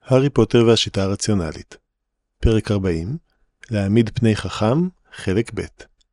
הארי פוטר והשיטה הרציונלית. פרק 40. להעמיד פני חכם, חלק ב'.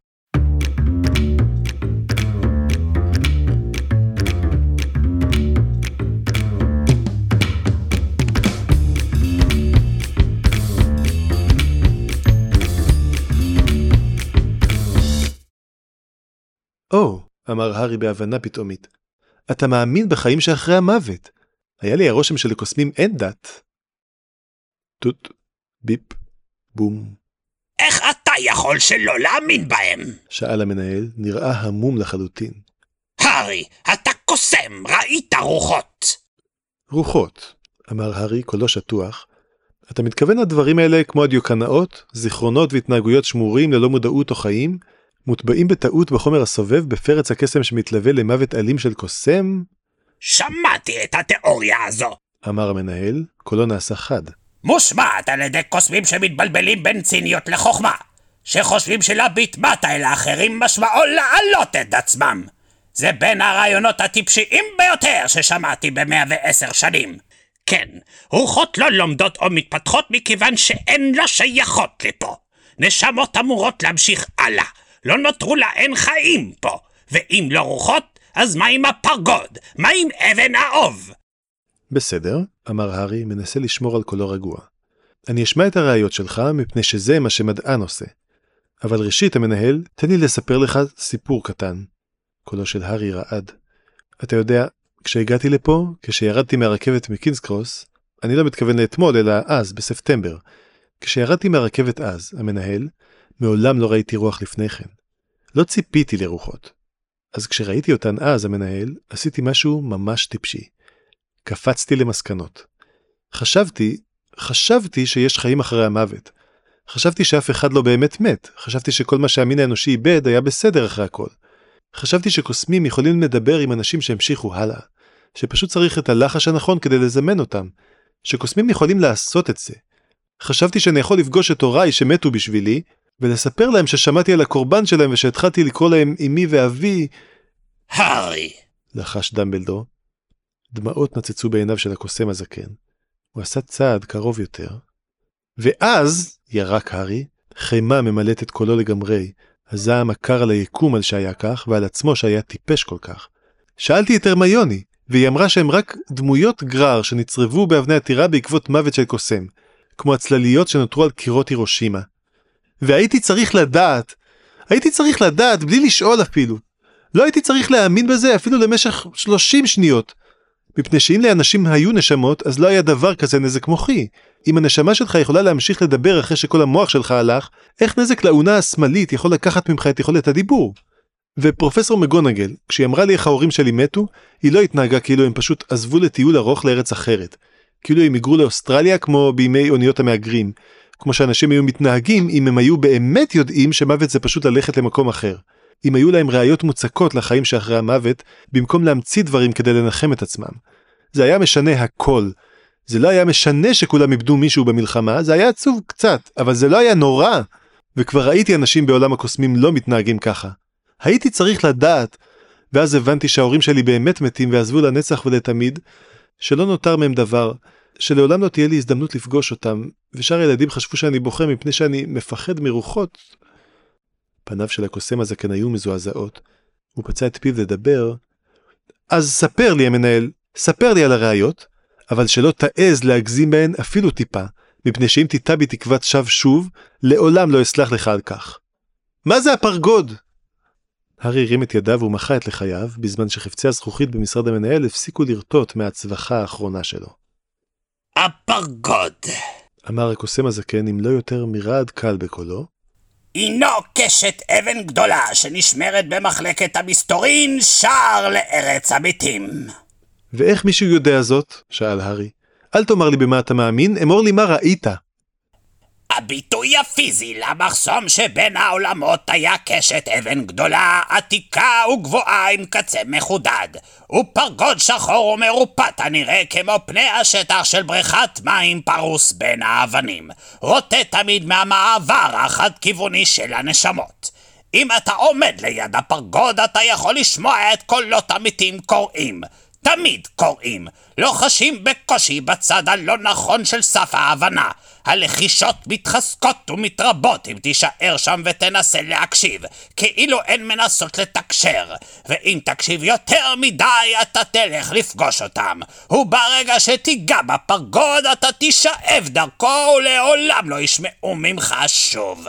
אמר הארי בהבנה פתאומית. אתה מאמין בחיים שאחרי המוות. היה לי הרושם שלקוסמים אין דת. טוט, ביפ, בום. איך אתה יכול שלא להאמין בהם? שאל המנהל, נראה המום לחלוטין. הארי, אתה קוסם, ראית רוחות. רוחות, אמר הארי, קולו שטוח. אתה מתכוון לדברים האלה כמו הדיוקנאות, זיכרונות והתנהגויות שמורים ללא מודעות או חיים, מוטבעים בטעות בחומר הסובב בפרץ הקסם שמתלווה למוות אלים של קוסם? שמעתי את התיאוריה הזו, אמר המנהל, קולו נעשה חד. מושמעת על ידי קוסמים שמתבלבלים בין ציניות לחוכמה, שחושבים שלהביט מטה אל האחרים משמעו לעלות את עצמם. זה בין הרעיונות הטיפשיים ביותר ששמעתי ב110 שנים. כן, רוחות לא לומדות או מתפתחות מכיוון שהן לא שייכות לפה. נשמות אמורות להמשיך הלאה, לא נותרו להן חיים פה. ואם לא רוחות, אז מה עם הפרגוד? מה עם אבן האוב? בסדר, אמר הארי, מנסה לשמור על קולו רגוע. אני אשמע את הראיות שלך מפני שזה מה שמדען עושה. אבל ראשית המנהל, תן לי לספר לך סיפור קטן. קולו של הארי רעד. אתה יודע, כשהגעתי לפה, כשירדתי מהרכבת מקינגס קרוס, אני לא מתכוון לאתמול, אלא אז, בספטמבר. כשירדתי מהרכבת אז, המנהל, מעולם לא ראיתי רוח לפני כן. לא ציפיתי לרוחות. אז כשראיתי אותן אז, המנהל, עשיתי משהו ממש טיפשי. קפצתי למסקנות. חשבתי שיש חיים אחרי המוות. חשבתי שאף אחד לא באמת מת. חשבתי שכל מה שהמין האנושי איבד היה בסדר אחרי הכל. חשבתי שקוסמים יכולים לדבר עם אנשים שהמשיכו הלאה. שפשוט צריך את הלחש הנכון כדי לזמן אותם. שקוסמים יכולים לעשות את זה. חשבתי שאני יכול לפגוש את הוריי שמתו בשבילי, ולספר להם ששמעתי על הקורבן שלהם ושהתחלתי לקרוא להם אמי ואבי. הארי! לחש דמבלדור. דמעות נצצו בעיניו של הקוסם הזקן. הוא עשה צעד קרוב יותר. ואז, ירק הארי, חימה ממלאת את קולו לגמרי, הזעם הקר על היקום על שהיה כך, ועל עצמו שהיה טיפש כל כך. שאלתי את הרמיוני, והיא אמרה שהם רק דמויות גרר שנצרבו באבני הטירה בעקבות מוות של קוסם, כמו הצלליות שנותרו על קירות הירושימה. והייתי צריך לדעת, בלי לשאול אפילו. לא הייתי צריך להאמין בזה אפילו למשך 30 שניות. מפני שאם לאנשים היו נשמות, אז לא היה דבר כזה נזק מוחי. אם הנשמה שלך יכולה להמשיך לדבר אחרי שכל המוח שלך הלך, איך נזק לאונה השמאלית יכול לקחת ממך את יכולת הדיבור? ופרופסור מגונגל, כשהיא אמרה לי איך ההורים שלי מתו, היא לא התנהגה כאילו הם פשוט עזבו לטיול ארוך לארץ אחרת. כאילו הם היגרו לאוסטרליה כמו בימי אוניות המהגרים. כמו שאנשים היו מתנהגים אם הם היו באמת יודעים שמוות זה פשוט ללכת למקום אחר. אם היו להם ראיות מוצקות לחיים שאחרי המוות, במקום להמציא דברים כדי לנחם את עצמם. זה היה משנה הכל. זה לא היה משנה שכולם איבדו מישהו במלחמה, זה היה עצוב קצת, אבל זה לא היה נורא. וכבר ראיתי אנשים בעולם הקוסמים לא מתנהגים ככה. הייתי צריך לדעת, ואז הבנתי שההורים שלי באמת מתים ועזבו לנצח ולתמיד, שלא נותר מהם דבר, שלעולם לא תהיה לי הזדמנות לפגוש אותם, ושאר הילדים חשבו שאני בוכה מפני שאני מפחד מרוחות. פניו של הקוסם הזקן היו מזועזעות. הוא פצע את פיו לדבר. אז ספר לי המנהל, ספר לי על הראיות, אבל שלא תעז להגזים בהן אפילו טיפה, מפני שאם תיטע בי תקוות שווא שוב, לעולם לא אסלח לך על כך. מה זה הפרגוד? הארי הרים את ידיו ומחה את לחייו, בזמן שחפצי הזכוכית במשרד המנהל הפסיקו לרטוט מהצווחה האחרונה שלו. הפרגוד, אמר הקוסם הזקן עם לא יותר מרעד קל בקולו. הינו קשת אבן גדולה שנשמרת במחלקת המסתורין שער לארץ המתים. ואיך מישהו יודע זאת? שאל הארי. אל תאמר לי במה אתה מאמין, אמור לי מה ראית. הביטוי הפיזי למחסום שבין העולמות היה קשת אבן גדולה, עתיקה וגבוהה עם קצה מחודד. ופרגוד שחור ומרופט הנראה כמו פני השטח של בריכת מים פרוס בין האבנים. רוטה תמיד מהמעבר החד כיווני של הנשמות. אם אתה עומד ליד הפרגוד אתה יכול לשמוע את קולות המתים קוראים. תמיד קוראים, לוחשים בקושי בצד הלא נכון של סף ההבנה. הלחישות מתחזקות ומתרבות אם תישאר שם ותנסה להקשיב, כאילו אין מנסות לתקשר, ואם תקשיב יותר מדי אתה תלך לפגוש אותם, וברגע שתיגע בפרגוד אתה תישאב דרכו ולעולם לא ישמעו ממך שוב.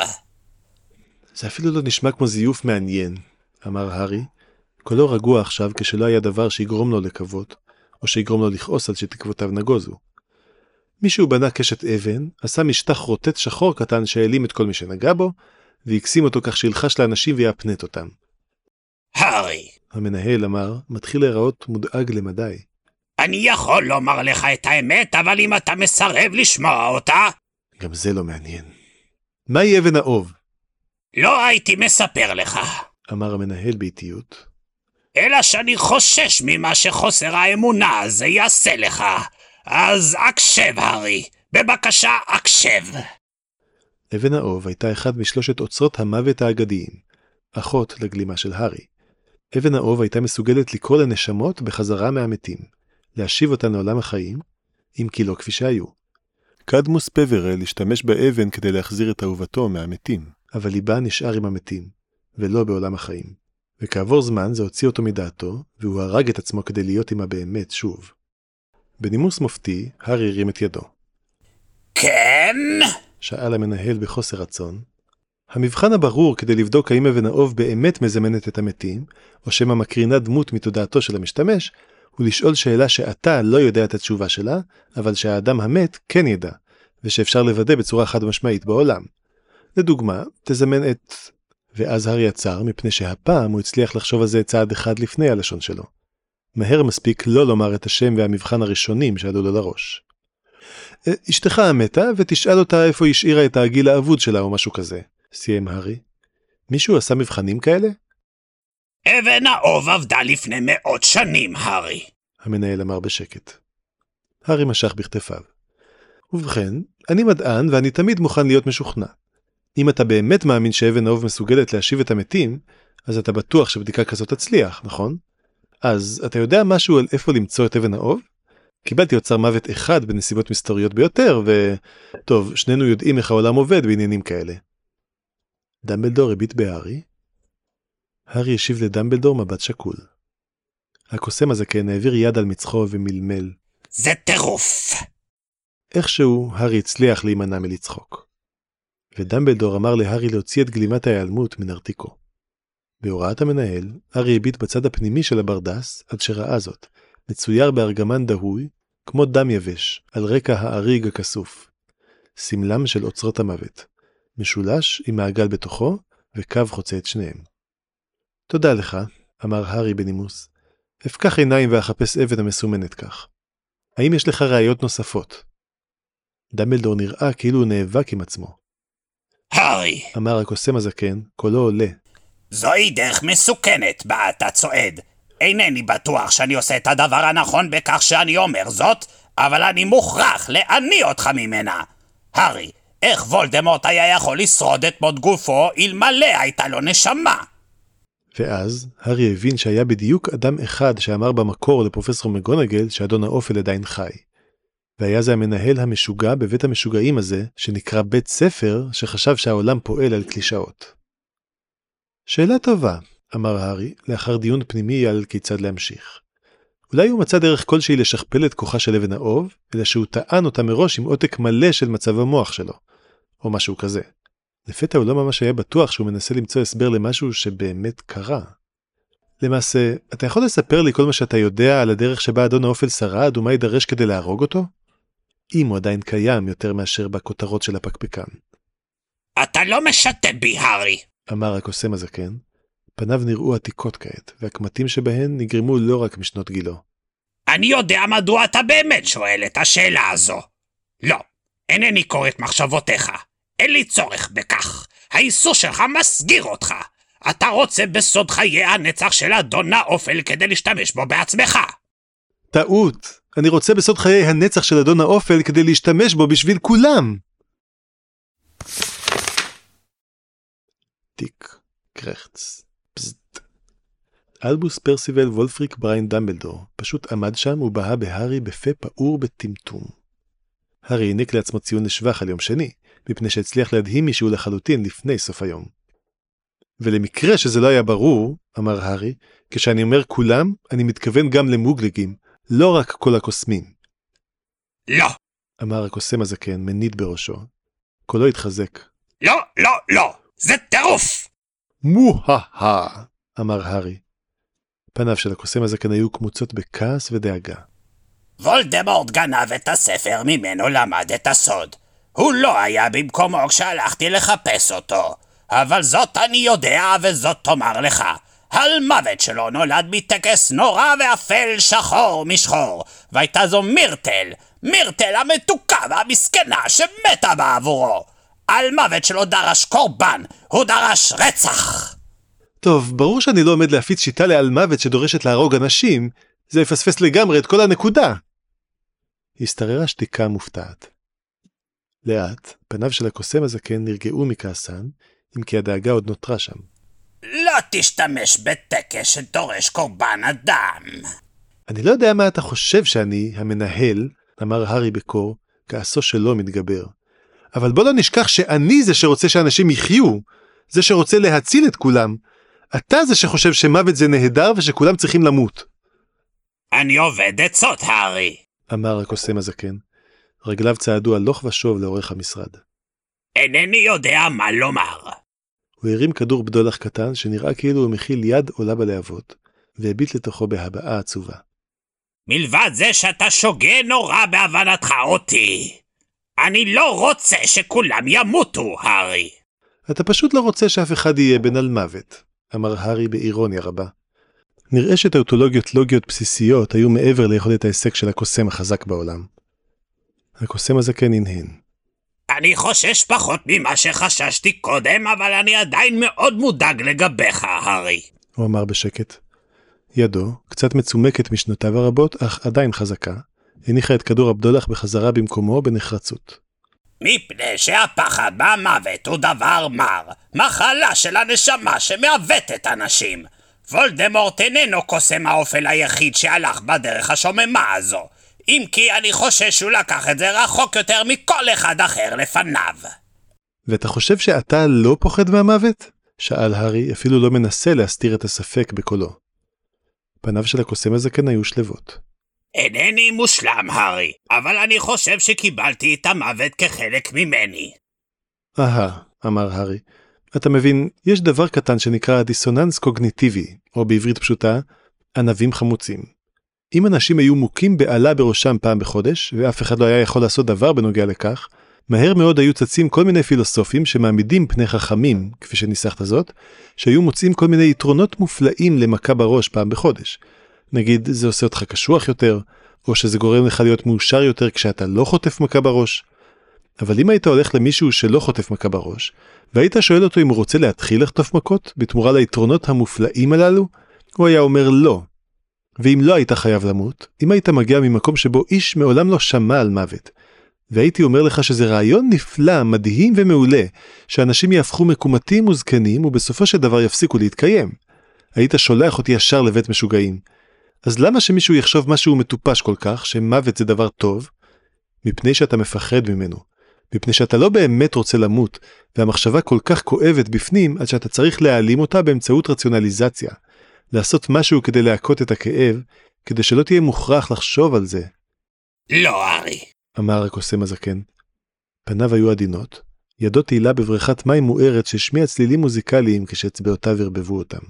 זה אפילו לא נשמע כמו זיוף מעניין, אמר הארי, קולו רגוע עכשיו כשלא היה דבר שיגרום לו לקוות, או שיגרום לו לכעוס על שתקוותיו נגוזו. מישהו בנה קשת אבן, עשה משטח רוטט שחור קטן שהעלים את כל מי שנגע בו, והקסים אותו כך שילחש לאנשים ויאפנט אותם. הארי, המנהל אמר, מתחיל להיראות מודאג למדי. אני יכול לומר לך את האמת, אבל אם אתה מסרב לשמוע אותה... גם זה לא מעניין. מהי אבן האוב? לא הייתי מספר לך, אמר המנהל באיטיות. אלא שאני חושש ממה שחוסר האמונה הזה יעשה לך. אז הקשב, הארי. בבקשה, הקשב. אבן האוב הייתה אחד משלושת אוצרות המוות האגדיים, אחות לגלימה של הארי. אבן האוב הייתה מסוגלת לקרוא לנשמות בחזרה מהמתים, להשיב אותן לעולם החיים, אם כי לא כפי שהיו. קדמוס פברל השתמש באבן כדי להחזיר את אהובתו מהמתים, אבל ליבה נשאר עם המתים, ולא בעולם החיים. וכעבור זמן זה הוציא אותו מדעתו, והוא הרג את עצמו כדי להיות עמה באמת שוב. בנימוס מופתי, הארי הרים את ידו. כן? שאל המנהל בחוסר רצון. המבחן הברור כדי לבדוק האם אבן האוב באמת מזמנת את המתים, או שמא מקרינה דמות מתודעתו של המשתמש, הוא לשאול שאלה שאתה לא יודע את התשובה שלה, אבל שהאדם המת כן ידע, ושאפשר לוודא בצורה חד משמעית בעולם. לדוגמה, תזמן את... ואז הארי עצר, מפני שהפעם הוא הצליח לחשוב על זה צעד אחד לפני הלשון שלו. מהר מספיק לא לומר את השם והמבחן הראשונים שעלו לו לראש. אשתך המתה ותשאל אותה איפה השאירה את העגיל האבוד שלה או משהו כזה, סיים הארי. מישהו עשה מבחנים כאלה? אבן האוב עבדה לפני 100 שנים, הארי. המנהל אמר בשקט. הארי משך בכתפיו. ובכן, אני מדען ואני תמיד מוכן להיות משוכנע. אם אתה באמת מאמין שאבן האוב מסוגלת להשיב את המתים, אז אתה בטוח שבדיקה כזאת תצליח, נכון? אז אתה יודע משהו על איפה למצוא את אבן האוב? קיבלתי אוצר מוות אחד בנסיבות מסתוריות ביותר, טוב, שנינו יודעים איך העולם עובד בעניינים כאלה. דמבלדור הביט בהארי. הארי השיב לדמבלדור מבט שקול. הקוסם הזקן העביר יד על מצחו ומלמל. זה טירוף! איכשהו הארי הצליח להימנע מלצחוק. ודמבלדור אמר להארי להוציא את גלימת ההיעלמות מנרתיקו. בהוראת המנהל, הארי הביט בצד הפנימי של הברדס עד שראה זאת, מצויר בארגמן דהוי, כמו דם יבש, על רקע האריג הכסוף. סמלם של אוצרות המוות, משולש עם מעגל בתוכו, וקו חוצה את שניהם. תודה לך, אמר הארי בנימוס. הפקח עיניים ואחפש אבן המסומנת כך. האם יש לך ראיות נוספות? דמבלדור נראה כאילו הוא נאבק עם עצמו. הארי, אמר הקוסם הזקן, קולו עולה. זוהי דרך מסוכנת בה אתה צועד. אינני בטוח שאני עושה את הדבר הנכון בכך שאני אומר זאת, אבל אני מוכרח להניא אותך ממנה. הארי, איך וולדמורט היה יכול לשרוד את מות גופו אלמלא הייתה לו נשמה? ואז הארי הבין שהיה בדיוק אדם אחד שאמר במקור לפרופסור מגונגל שאדון האופל עדיין חי. והיה זה המנהל המשוגע בבית המשוגעים הזה, שנקרא בית ספר, שחשב שהעולם פועל על קלישאות. שאלה טובה, אמר הארי, לאחר דיון פנימי על כיצד להמשיך. אולי הוא מצא דרך כלשהי לשכפל את כוחה של אבן האוב, אלא שהוא טען אותה מראש עם עותק מלא של מצב המוח שלו, או משהו כזה. לפתע הוא לא ממש היה בטוח שהוא מנסה למצוא הסבר למשהו שבאמת קרה. למעשה, אתה יכול לספר לי כל מה שאתה יודע על הדרך שבה אדון האופל שרד ומה יידרש כדי להרוג אותו? אם הוא עדיין קיים יותר מאשר בכותרות של הפקפקן. אתה לא משתה בי, הארי, אמר הקוסם הזקן. פניו נראו עתיקות כעת, והקמטים שבהן נגרמו לא רק משנות גילו. אני יודע מדוע אתה באמת שואל את השאלה הזו. לא, אינני קורא את מחשבותיך. אין לי צורך בכך. האיסור שלך מסגיר אותך. אתה רוצה בסוד חיי הנצח של אדון האופל כדי להשתמש בו בעצמך. טעות. אני רוצה בסוד חיי הנצח של אדון האופל כדי להשתמש בו בשביל כולם. טיק, קרחץ, פזט. אלבוס פרסיבל וולפריק בריין דמבלדור פשוט עמד שם ובהה בהרי בפה פעור בטמטום. הארי העניק לעצמו ציון לשבח על יום שני, מפני שהצליח להדהים מישהו לחלוטין לפני סוף היום. ולמקרה שזה לא היה ברור, אמר הארי, כשאני אומר כולם, אני מתכוון גם למוגלגים, לא רק כל הקוסמים. לא! אמר הקוסם הזקן, מניד בראשו. קולו התחזק. לא, לא, לא! זה טירוף! מו-ה-ה! אמר הארי. פניו של הקוסם הזקן היו קמוצות בכעס ודאגה. וולדמורט גנב את הספר ממנו למד את הסוד. הוא לא היה במקומו כשהלכתי לחפש אותו. אבל זאת אני יודע וזאת תאמר לך. המוות שלו נולד מטקס נורא ואפל שחור משחור. והייתה זו מירטל המתוקה והמסכנה שמתה בעבורו. על מוות שלו דרש קורבן, הוא דרש רצח. טוב, ברור שאני לא עומד להפיץ שיטה לעל מוות שדורשת להרוג אנשים, זה יפספס לגמרי את כל הנקודה. הסתררה שתיקה מופתעת. לאט, פניו של הקוסם הזקן נרגעו מכעסן, אם כי הדאגה עוד נותרה שם. לא תשתמש בטקס שדורש קורבן אדם. אני לא יודע מה אתה חושב שאני, המנהל, אמר הארי בקור, כעסו שלא מתגבר. אבל בוא לא נשכח שאני זה שרוצה שאנשים יחיו, זה שרוצה להציל את כולם. אתה זה שחושב שמוות זה נהדר ושכולם צריכים למות. אני עובד עצות, הארי. אמר הקוסם הזקן. רגליו צעדו הלוך ושוב לאורך המשרד. אינני יודע מה לומר. הוא הרים כדור בדולח קטן שנראה כאילו הוא מכיל יד עולה בלהבות, והביט לתוכו בהבעה עצובה. מלבד זה שאתה שוגה נורא בהבנתך אותי. אני לא רוצה שכולם ימותו, הארי. אתה פשוט לא רוצה שאף אחד יהיה בן על מוות, אמר הארי באירוניה רבה. נראה שטאוטולוגיות לוגיות בסיסיות היו מעבר ליכולת ההיסק של הקוסם החזק בעולם. הקוסם הזקן הנהן. אני חושש פחות ממה שחששתי קודם, אבל אני עדיין מאוד מודאג לגביך, הארי. הוא אמר בשקט. ידו, קצת מצומקת משנותיו הרבות, אך עדיין חזקה, הניחה את כדור הבדולח בחזרה במקומו בנחרצות. מפני שהפחד מהמוות הוא דבר מר, מחלה של הנשמה שמעוותת אנשים. וולדמורט איננו קוסם האופל היחיד שהלך בדרך השוממה הזו, אם כי אני חושש שהוא לקח את זה רחוק יותר מכל אחד אחר לפניו. ואתה חושב שאתה לא פוחד מהמוות? שאל הארי, אפילו לא מנסה להסתיר את הספק בקולו. פניו של הקוסם הזקן היו שלבות. אינני מושלם, הארי, אבל אני חושב שקיבלתי את המוות כחלק ממני. אמר הארי. אתה מבין, יש דבר קטן שנקרא דיסוננס קוגניטיבי, או בעברית פשוטה, ענבים חמוצים. אם אנשים היו מוכים בעלה בראשם פעם בחודש, ואף אחד לא היה יכול לעשות דבר בנוגע לכך, מהר מאוד היו צצים כל מיני פילוסופים שמעמידים פני חכמים, כפי שניסחת זאת, שהיו מוצאים כל מיני יתרונות מופלאים למכה בראש פעם בחודש. נגיד, זה עושה אותך קשוח יותר, או שזה גורם לך להיות מאושר יותר כשאתה לא חוטף מכה בראש. אבל אם היית הולך למישהו שלא חוטף מכה בראש, והיית שואל אותו אם הוא רוצה להתחיל לחטוף מכות, בתמורה ליתרונות המופלאים הללו, הוא היה אומר לא. ואם לא היית חייב למות, אם היית מגיע ממקום שבו איש מעולם לא שמע על מוות, והייתי אומר לך שזה רעיון נפלא, מדהים ומעולה, שאנשים יהפכו מקומתים וזקנים ובסופו של דבר יפסיקו להתקיים. היית שולח אותי ישר לבית משוגעים. אז למה שמישהו יחשוב משהו מטופש כל כך, שמוות זה דבר טוב? מפני שאתה מפחד ממנו. מפני שאתה לא באמת רוצה למות, והמחשבה כל כך כואבת בפנים, עד שאתה צריך להעלים אותה באמצעות רציונליזציה. לעשות משהו כדי להכות את הכאב, כדי שלא תהיה מוכרח לחשוב על זה. לא, הארי. אמר הקוסם הזקן. פניו היו עדינות. ידו תהילה בבריכת מים מוארת ששמיע צלילים מוזיקליים כשאצבעותיו הרבבו אותם.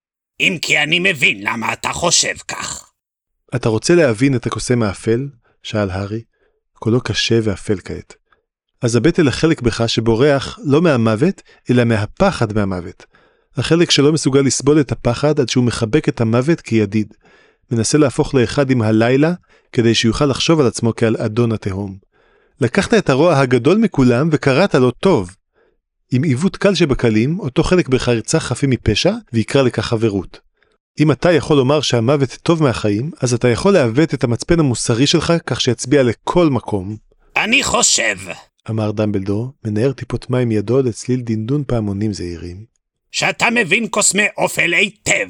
אם כי אני מבין למה אתה חושב כך. אתה רוצה להבין את הקוסם האפל? שאל הארי. קולו קשה ואפל כעת. אז הבט אל החלק בך שבורח לא מהמוות, אלא מהפחד מהמוות. החלק שלא מסוגל לסבול את הפחד עד שהוא מחבק את המוות כידיד. מנסה להפוך לאחד עם הלילה, כדי שיוכל לחשוב על עצמו כעל אדון התהום. לקחת את הרוע הגדול מכולם וקראת לו טוב. עם עיוות קל שבקלים, אותו חלק בך ירצח חפים מפשע ויקרא לכך חברות. אם אתה יכול לומר שהמוות טוב מהחיים, אז אתה יכול לעוות את המצפן המוסרי שלך כך שיצביע לכל מקום. אני חושב, אמר דמבלדור, מנער טיפות מים ידו לצליל דינדון פעמונים זהירים. שאתה מבין קוסמי אופל היטב.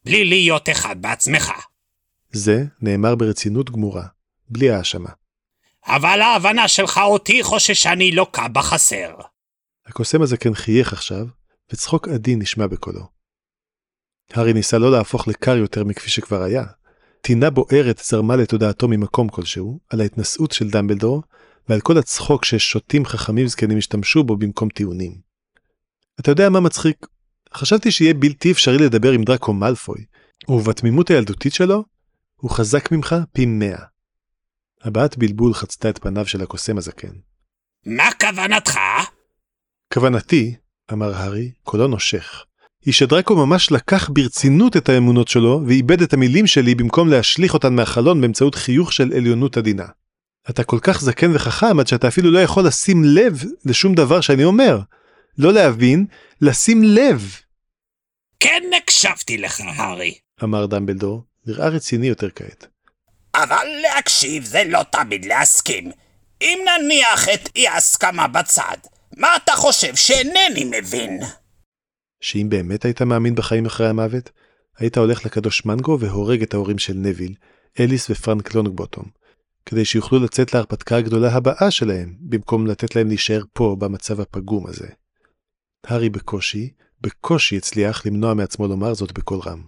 בלי להיות אחד בעצמך. זה נאמר ברצינות גמורה, בלי האשמה. אבל ההבנה שלך אותי חוששני לוקה בחסר. הקוסם הזקן חייך עכשיו, וצחוק עדין נשמע בקולו. הארי ניסה לא להפוך לקר יותר מכפי שכבר היה. טינה בוערת זרמה לתודעתו ממקום כלשהו, על ההתנשאות של דמבלדור, ועל כל הצחוק ששוטים חכמים זקנים השתמשו בו במקום טיעונים. אתה יודע מה מצחיק? חשבתי שיהיה בלתי אפשרי לדבר עם דראקו מאלפוי, ובתמימות הילדותית שלו, הוא חזק ממך פי 100. הבעת בלבול חצתה את פניו של הקוסם הזקן. מה כוונתך? כוונתי, אמר הארי, קולו נושך, היא שדראקו ממש לקח ברצינות את האמונות שלו, ואיבד את המילים שלי במקום להשליך אותן מהחלון באמצעות חיוך של עליונות עדינה. אתה כל כך זקן וחכם עד שאתה אפילו לא יכול לשים לב לשום דבר שאני אומר. לא להבין, לשים לב. כן הקשבתי לך, הארי. אמר דמבלדור, נראה רציני יותר כעת. אבל להקשיב זה לא תמיד להסכים. אם נניח את אי הסכמה בצד, מה אתה חושב שאינני מבין? שאם באמת היית מאמין בחיים אחרי המוות, היית הולך לקדוש מנגו והורג את ההורים של נביל, אליס ופרנק לונגבוטום, כדי שיוכלו לצאת להרפתקה הגדולה הבאה שלהם, במקום לתת להם להישאר פה במצב הפגום הזה. הארי בקושי הצליח למנוע מעצמו לומר זאת בקול רם.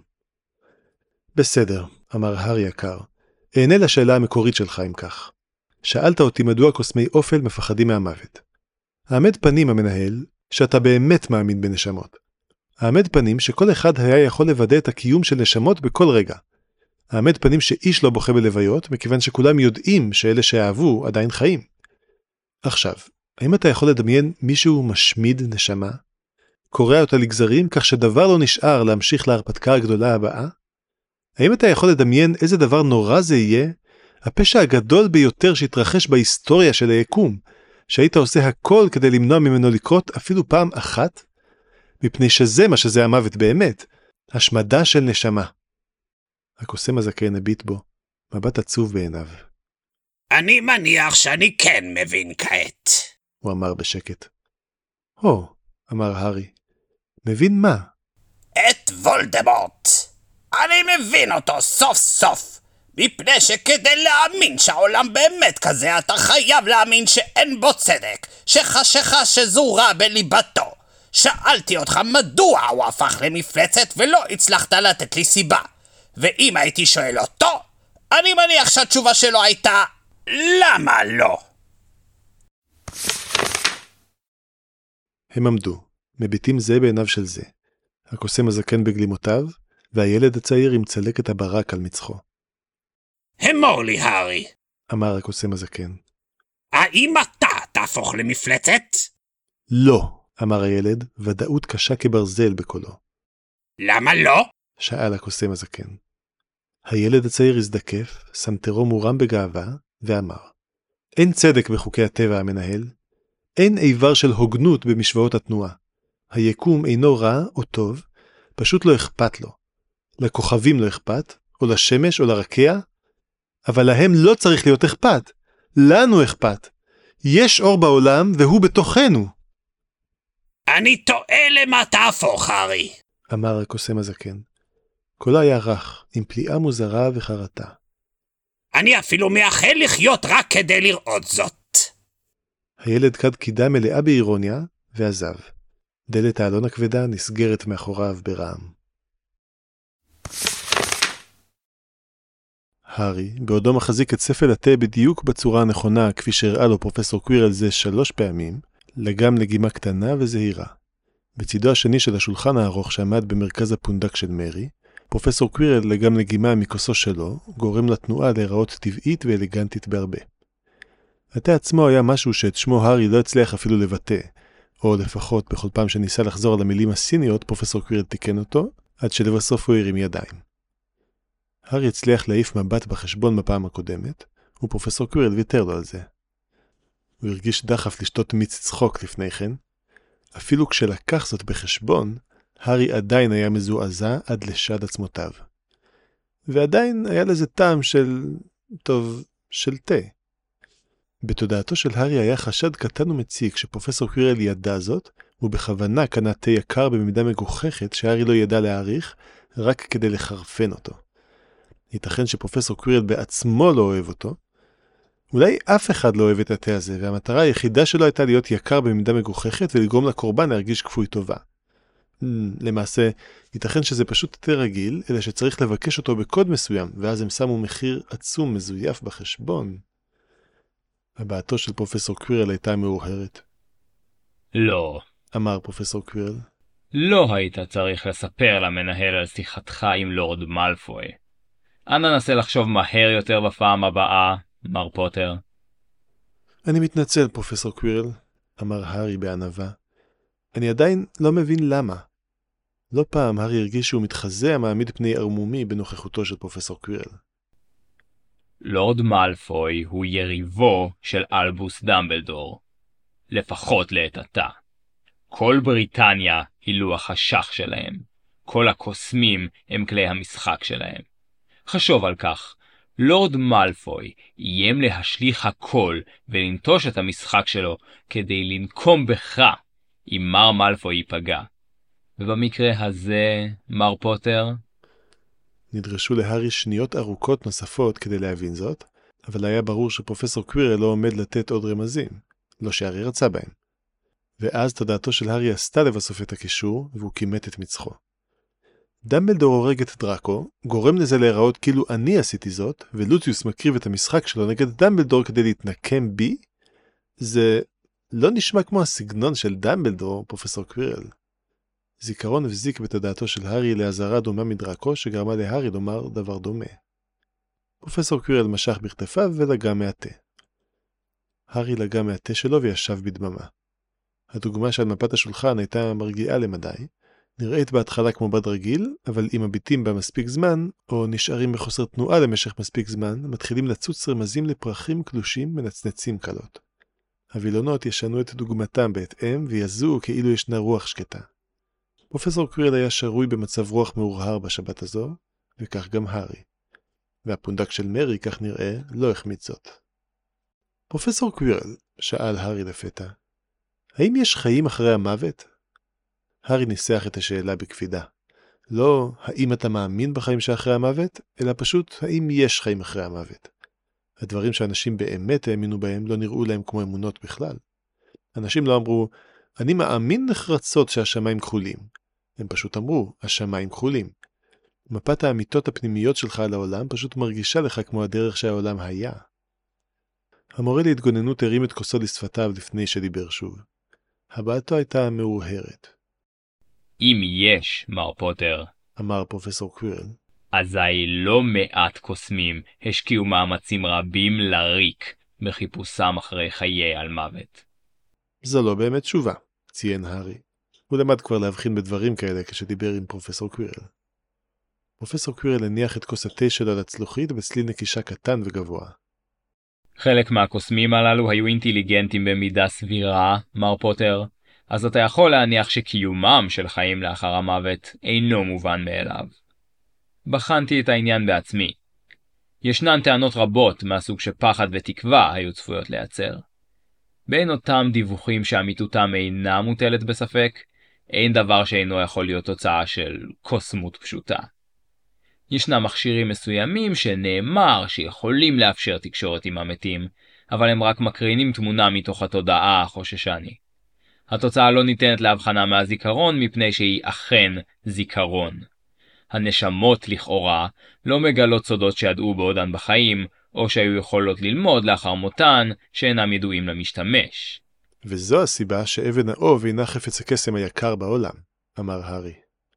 בסדר, אמר הארי יקר, אענה לשאלה המקורית שלך אם כך. שאלת אותי מדוע קוסמי אופל מפחדים מהמוות. העמד פנים המנהל, שאתה באמת מאמין בנשמות. העמד פנים שכל אחד היה יכול לוודא את הקיום של נשמות בכל רגע. העמד פנים שאיש לא בוכה בלוויות, מכיוון שכולם יודעים שאלה שאהבו עדיין חיים. עכשיו, האם אתה יכול לדמיין מישהו משמיד נשמה? קורע אותה לגזרים כך שדבר לא נשאר להמשיך להרפתקה הגדולה הבאה? האם אתה יכול לדמיין איזה דבר נורא זה יהיה? הפשע הגדול ביותר שהתרחש בהיסטוריה של היקום, שהיית עושה הכל כדי למנוע ממנו לקרות אפילו פעם אחת? מפני שזה מה שזה המוות באמת, השמדה של נשמה. הקוסם הזקן הביט בו, מבט עצוב בעיניו. אני מניח שאני כן מבין כעת. הוא אמר בשקט. אמר הארי. מבין מה? את וולדמורט. אני מבין אותו סוף סוף. מפני שכדי להאמין שהעולם באמת כזה, אתה חייב להאמין שאין בו צדק, שחשיכה שזורה בליבתו. שאלתי אותך מדוע הוא הפך למפלצת ולא הצלחת לתת לי סיבה. ואם הייתי שואל אותו, אני מניח שהתשובה שלו הייתה, למה לא? הם עמדו, מביטים זה בעיניו של זה. הקוסם הזקן בגלימותיו, והילד הצעיר עם צלקת הברק על מצחו. אמור לי, הארי, אמר הקוסם הזקן. האם אתה תהפוך למפלצת? לא, אמר הילד, ודאות קשה כברזל בקולו. למה לא? שאל הקוסם הזקן. הילד הצעיר הזדקף, סמטרו מורם בגאווה, ואמר, אין צדק בחוקי הטבע המנהל, אין איבר של הוגנות במשוואות התנועה. היקום אינו רע או טוב, פשוט לא אכפת לו. לכוכבים לא אכפת, או לשמש או לרקיע, אבל להם לא צריך להיות אכפת. לנו אכפת. יש אור בעולם והוא בתוכנו. אני טועה למה תהפוך, הארי. אמר הקוסם הזקן. קולו היה רך, עם פליאה מוזרה וחרטה. אני אפילו מייחל לחיות רק כדי לראות זאת. הילד קד קידה מלאה באירוניה, ועזב. דלת האלון הכבדה נסגרת מאחוריו ברעם. הארי, בעודו מחזיק את ספל התה בדיוק בצורה הנכונה, כפי שהראה לו פרופסור קווירל זה 3 פעמים, לגם לגימה קטנה וזהירה. בצידו השני של השולחן הארוך שעמד במרכז הפונדק של מרי, פרופסור קווירל לגם לגימה מכוסו שלו, גורם לתנועה להיראות טבעית ואלגנטית בהרבה. התה עצמו היה משהו שאת שמו הארי לא הצליח אפילו לבטא, או לפחות בכל פעם שניסה לחזור על המילים הסיניות, פרופסור קווירל תיקן אותו, עד שלבסוף הוא הרים ידיים. הארי הצליח להעיף מבט בחשבון בפעם הקודמת, ופרופסור קווירל ויתר לו על זה. הוא הרגיש דחף לשתות מיץ צחוק לפני כן. אפילו כשלקח זאת בחשבון, הארי עדיין היה מזועזע עד לשד עצמותיו. ועדיין היה לזה טעם של תה. בתודעתו של הארי היה חשד קטן ומציק שפרופסור קווירל ידע זאת, ובכוונה קנה תה יקר במידה מגוחכת שהארי לא ידע להעריך, רק כדי לחרפן אותו. ייתכן שפרופסור קווירל בעצמו לא אוהב אותו. אולי אף אחד לא אוהב את התה הזה, והמטרה היחידה שלו הייתה להיות יקר במידה מגוחכת ולגרום לקורבן להרגיש כפוי טובה. למעשה, ייתכן שזה פשוט תה רגיל, אלא שצריך לבקש אותו בקוד מסוים, ואז הם שמו מחיר עצום מזויף בחשבון. הבעתו של פרופסור קווירל הייתה מאוחרת. לא. אמר פרופסור קווירל. לא היית צריך לספר למנהל על שיחתך עם לורד מאלפוי. אנא נסה לחשוב מהר יותר בפעם הבאה, מר פוטר. אני מתנצל, פרופסור קווירל, אמר הארי בענווה. אני עדיין לא מבין למה. לא פעם הארי הרגיש שהוא מתחזה המעמיד פני ערמומי בנוכחותו של פרופסור קווירל. לורד מאלפוי הוא יריבו של אלבוס דמבלדור. לפחות לעת עתה. כל בריטניה היא לוח השח שלהם. כל הקוסמים הם כלי המשחק שלהם. חשוב על כך. לורד מאלפוי איים להשליך הכל ולנטוש את המשחק שלו כדי לנקום בך אם מר מאלפוי ייפגע. ובמקרה הזה, מר פוטר? נדרשו להארי שניות ארוכות נוספות כדי להבין זאת, אבל היה ברור שפרופסור קווירל לא עומד לתת עוד רמזים, לא שהארי רצה בהם. ואז תודעתו של הארי עשתה לבסוף את הקישור, והוא כימת את מצחו. דמבלדור הורג את דראקו, גורם לזה להיראות כאילו אני עשיתי זאת, ולוציוס מקריב את המשחק שלו נגד דמבלדור כדי להתנקם בי? זה לא נשמע כמו הסגנון של דמבלדור, פרופסור קווירל. זיכרון הבזיק בתודעתו של הארי להזהרה דומה מדראקו, שגרמה להארי לומר דבר דומה. פרופסור קווירל משך בכתפיו ולגע מהתה. הארי לגע מהתה שלו וישב בדממה. הדוגמה שעל מפת השולחן הייתה מרגיעה למדי, נראית בהתחלה כמו בד רגיל, אבל אם מביטים בה מספיק זמן, או נשארים בחוסר תנועה למשך מספיק זמן, מתחילים לצוץ רמזים לפרחים קלושים מנצנצים קלות. הווילונות ישנו את דוגמתם בהתאם, ויזו כאילו ישנה רוח שקטה. פרופסור קווירל היה שרוי במצב רוח מאורהר בשבת הזו, וכך גם הארי. והפונדק של מרי, כך נראה, לא החמיץ זאת. פרופסור קווירל, שאל הארי לפתע, האם יש חיים אחרי המוות? הארי ניסח את השאלה בקפידה. לא האם אתה מאמין בחיים שאחרי המוות, אלא פשוט האם יש חיים אחרי המוות. הדברים שאנשים באמת האמינו בהם לא נראו להם כמו אמונות בכלל. אנשים לא אמרו, אני מאמין נחרצות שהשמיים כחולים. הם פשוט אמרו, השמיים כחולים. מפת האמיתות הפנימיות שלך על העולם פשוט מרגישה לך כמו הדרך שהעולם היה. המורה להתגוננות הרים את כוסו לשפתיו לפני שדיבר שוב. הבעתו הייתה מאורהרת. אם יש, מר פוטר, אמר פרופסור קווירל, אזי לא מעט קוסמים השקיעו מאמצים רבים לריק בחיפושם אחרי חיי על מוות. זו לא באמת תשובה, ציין הארי. הוא למד כבר להבחין בדברים כאלה כשדיבר עם פרופסור קווירל. פרופסור קווירל הניח את כוס התה שלו לצלוחית בצליל נקישה קטן וגבוה. חלק מהקוסמים הללו היו אינטליגנטים במידה סבירה, מר פוטר, אז אתה יכול להניח שקיומם של חיים לאחר המוות אינו מובן מאליו. בחנתי את העניין בעצמי. ישנן טענות רבות מהסוג שפחד ותקווה היו צפויות לייצר. בין אותם דיווחים שאמיתותם אינה מוטלת בספק, אין דבר שאינו יכול להיות תוצאה של קוסמות פשוטה. ישנם מכשירים מסוימים שנאמר שיכולים לאפשר תקשורת עם המתים, אבל הם רק מקרינים תמונה מתוך התודעה החוששני. התוצאה לא ניתנת להבחנה מהזיכרון מפני שהיא אכן זיכרון. הנשמות לכאורה לא מגלות סודות שידעו בעודן בחיים, או שהיו יכולות ללמוד לאחר מותן שאינם ידועים למשתמש. וזו הסיבה שאבן האוב אינה חפץ הקסם היקר בעולם, אמר הארי.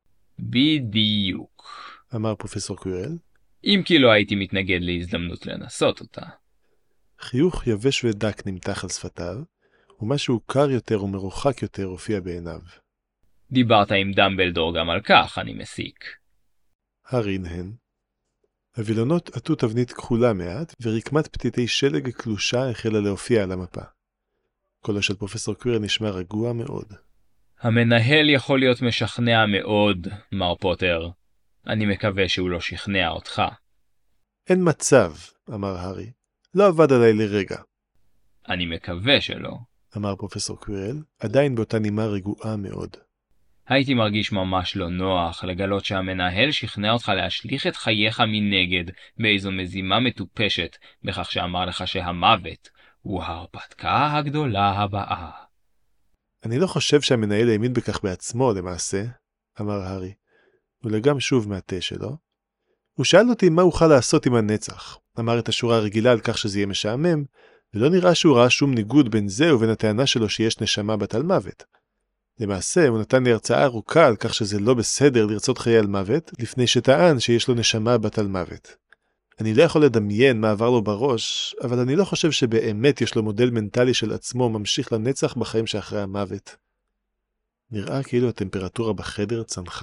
בדיוק. אמר פרופסור קווירל. אם כי לא הייתי מתנגד להזדמנות לנסות אותה. חיוך יבש ודק נמתח על שפתיו, ומשהו קר יותר ומרוחק יותר הופיע בעיניו. דיברת עם דמבלדור גם על כך, אני מסיק. הארי הנהן. הווילונות עטו תבנית כחולה מעט, ורקמת פתיתי שלג קלושה החלה להופיע על המפה. קולו של פרופסור קווירל נשמע רגוע מאוד. המנהל יכול להיות משכנע מאוד, מר פוטר. אני מקווה שהוא לא שכנע אותך. אין מצב, אמר הארי. לא עבד עליי לרגע. אני מקווה שלא. אמר פרופסור קווירל, עדיין באותה נימה רגועה מאוד. הייתי מרגיש ממש לא נוח לגלות שהמנהל שכנע אותך להשליך את חייך מנגד באיזו מזימה מטופשת, בכך שאמר לך שהמוות הוא ההרפתקה הגדולה הבאה. אני לא חושב שהמנהל האמין בכך בעצמו למעשה, אמר הארי, ולגם שוב מהתה שלו. הוא שאל אותי מה אוכל לעשות עם הנצח. אמר את השורה הרגילה על כך שזה יהיה משעמם, ולא נראה שהוא ראה שום ניגוד בין זה ובין הטענה שלו שיש נשמה בת על מוות. למעשה, הוא נתן לי הרצאה ארוכה על כך שזה לא בסדר לרצות חיי על מוות, לפני שטען שיש לו נשמה בת על מוות. אני לא יכול לדמיין מה עבר לו בראש, אבל אני לא חושב שבאמת יש לו מודל מנטלי של עצמו ממשיך לנצח בחיים שאחרי המוות. נראה כאילו הטמפרטורה בחדר צנחה.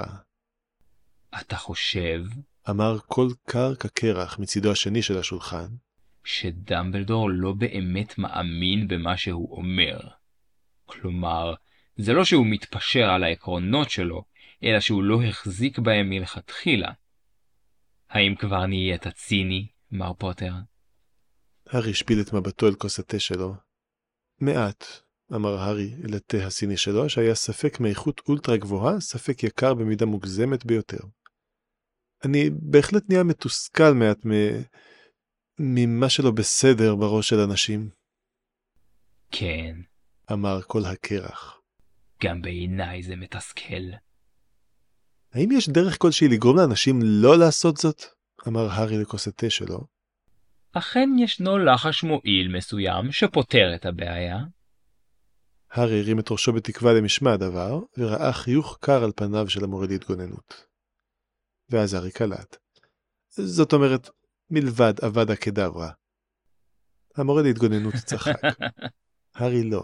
אתה חושב אמר קול קר כקרח מצידו השני של השולחן, שדמבלדור לא באמת מאמין במה שהוא אומר. כלומר, זה לא שהוא מתפשר על העקרונות שלו, אלא שהוא לא החזיק בהם מלכתחילה. האם כבר נהיית ציני, מר פוטר? הארי השפיל את מבטו אל כוס התה שלו. מעט, אמר הארי אל התה הסיני שלו, שהיה ספק מאיכות אולטרה גבוהה, ספק יקר במידה מוגזמת ביותר. אני בהחלט נהיה מתוסכל מעט ממה שלא בסדר בראש של אנשים. כן, אמר קול הקרח. גם בעיניי זה מתסכל. האם יש דרך כלשהי לגרום לאנשים לא לעשות זאת? אמר הארי לכוס התה שלו. אכן ישנו לחש מועיל מסוים שפותר את הבעיה. הארי הרים את ראשו בתקווה למשמע הדבר, וראה חיוך קר על פניו של המורה להתגוננות. ואז הארי קלט. זאת אומרת, מלבד אבדה קדברה. המורה להתגוננות צחק. הארי לא.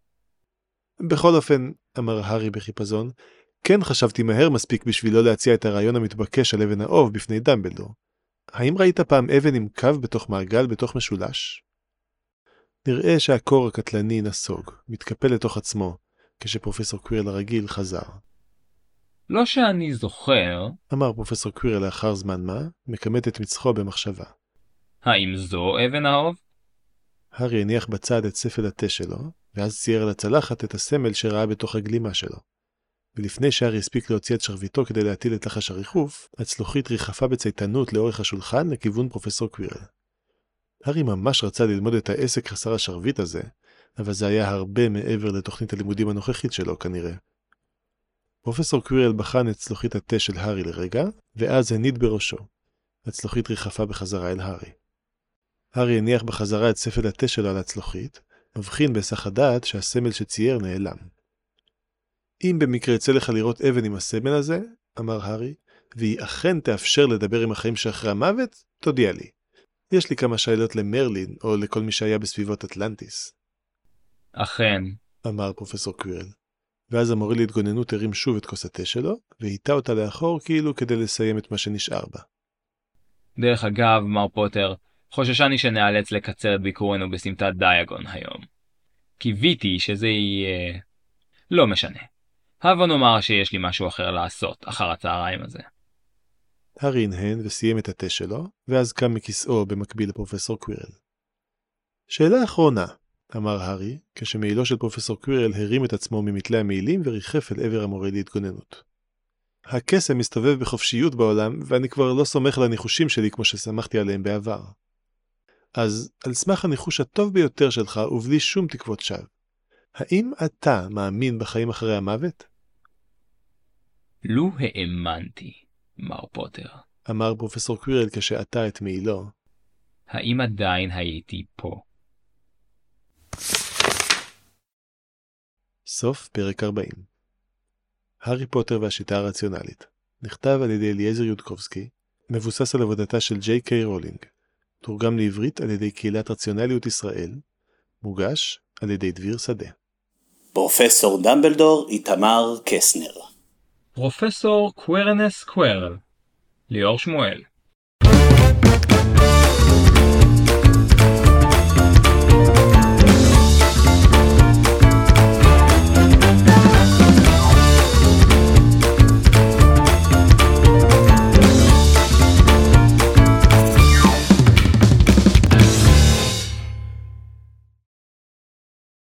בכל אופן, אמר הארי בחיפזון, כן חשבתי מהר מספיק בשביל לא להציע את הרעיון המתבקש על אבן האוב בפני דמבלדור. האם ראית פעם אבן עם קו בתוך מעגל בתוך משולש? נראה שהקור הקטלני נסוג, מתקפל לתוך עצמו, כשפרופסור קווירל הרגיל חזר. לא שאני זוכר. אמר פרופסור קווירל לאחר זמן מה, מקמת את מצחו במחשבה. האם זו אבן האוב? הארי הניח בצד את ספל התה שלו, ואז צייר על הצלחת את הסמל שראה בתוך הגלימה שלו. ולפני שהארי הספיק להוציא את שרביטו כדי להטיל את לחש הריחוף, הצלוחית ריחפה בצייתנות לאורך השולחן לכיוון פרופסור קווירל. הארי ממש רצה ללמוד את העסק חסר השרביט הזה, אבל זה היה הרבה מעבר לתוכנית הלימודים הנוכחית שלו כנראה. פרופסור קווירל בחן את צלוחית התה של הארי לרגע, ואז הניד בראשו. הצלוחית ריחפה בחזרה אל הארי. הארי הניח בחזרה את ספל התה שלו על הצלוחית, מבחין בהיסח הדעת שהסמל שצייר נעלם. אם במקרה יצא לך לראות אבן עם הסמל הזה, אמר הארי, והיא אכן תאפשר לדבר עם החיים שאחרי המוות, תודיע לי. יש לי כמה שאלות למרלין, או לכל מי שהיה בסביבות אטלנטיס. אכן, אמר פרופסור קווירל. ואז המורה להתגוננות הרים שוב את כוס התה שלו, והיטה אותה לאחור כאילו כדי לסיים את מה שנשאר בה. דרך אגב, מר פוטר, חוששני שנאלץ לקצר את ביקורנו בסמטת דיאגון היום. קיוויתי שזה יהיה... לא משנה. הבה נאמר שיש לי משהו אחר לעשות אחר הצהריים הזה. הארי הנהן וסיים את התה שלו, ואז קם מכיסאו במקביל לפרופסור קווירל. שאלה אחרונה, אמר הארי, כשמעילו של פרופסור קווירל הרים את עצמו ממתלי המעילים וריחף אל עבר המורה להתגוננות. הקסם מסתובב בחופשיות בעולם, ואני כבר לא סומך על הניחושים שלי כמו שסמכתי עליהם בעבר. אז על סמך הניחוש הטוב ביותר שלך ובלי שום תקוות שווא, האם אתה מאמין בחיים אחרי המוות? לו האמנתי, מר פוטר. אמר פרופסור קווירל כשעטה את מעילו. האם עדיין הייתי פה? סוף פרק 40. הארי פוטר והשיטה הרציונלית. נכתב על ידי אליעזר יודקובסקי, מבוסס על עבודתה של ג'יי קיי רולינג. תורגם לעברית על ידי קהילת רציונליות ישראל. מוגש על ידי דביר שדה. פרופסור דמבלדור איתמר קסנר. פרופסור קווירנס קווירל. ליאור שמואל.